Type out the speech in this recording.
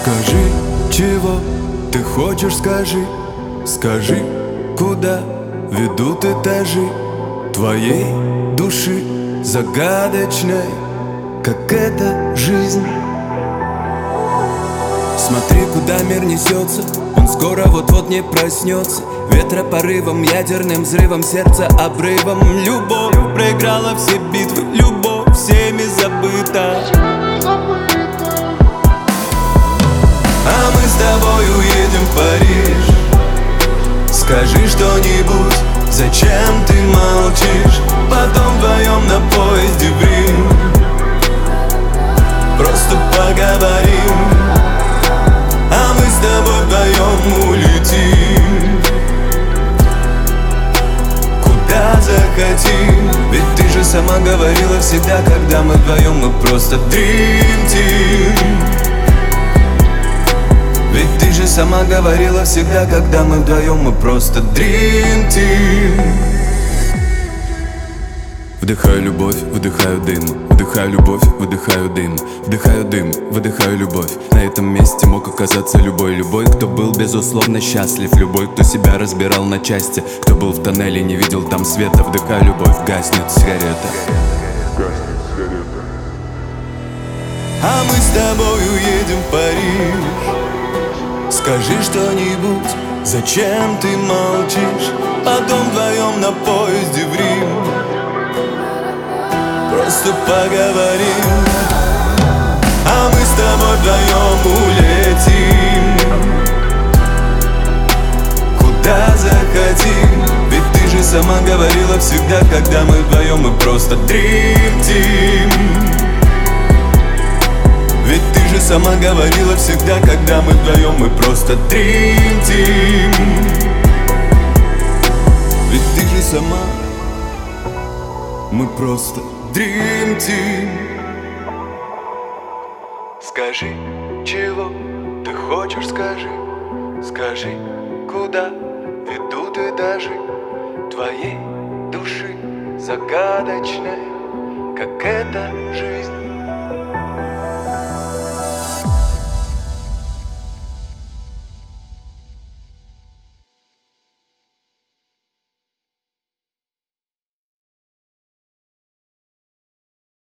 Скажи, чего ты хочешь, скажи. Скажи, куда ведут этажи твоей души загадочной, как эта жизнь. Смотри, куда мир несется, он скоро вот-вот не проснется. Ветропорывом, ядерным взрывом, сердце обрывом. Любовь проиграла все битвы, любовь всеми забыта. А мы с тобой уедем в Париж. Скажи что-нибудь, зачем ты молчишь? Потом вдвоем на поезде в Рим просто поговорим. А мы с тобой вдвоем улетим куда захотим. Ведь ты же сама говорила всегда, когда мы вдвоем, мы просто Dream Team. Ведь ты же сама говорила всегда, когда мы вдвоем, мы просто Dream Team. Вдыхаю любовь, выдыхаю дым. Вдыхаю любовь, выдыхаю дым. Вдыхаю дым, выдыхаю любовь. На этом месте мог оказаться любой. Любой, кто был безусловно счастлив. Любой, кто себя разбирал на части. Кто был в тоннеле, не видел там света. Вдыхаю любовь, гаснет сигарета. А мы с тобой уедем в Париж. Скажи что-нибудь, зачем ты молчишь? Потом вдвоем на поезде в Рим просто поговорим. А мы с тобой вдвоем улетим куда захотим. Ведь ты же сама говорила всегда, когда мы вдвоем, мы просто Dream Team. Ведь ты же сама говорила всегда, когда мы вдвоем, мы просто Dream Team. Ведь ты же сама, мы просто Dream Team. Скажи, чего ты хочешь, скажи. Скажи, куда ведут этажи твоей души загадочной, как эта жизнь.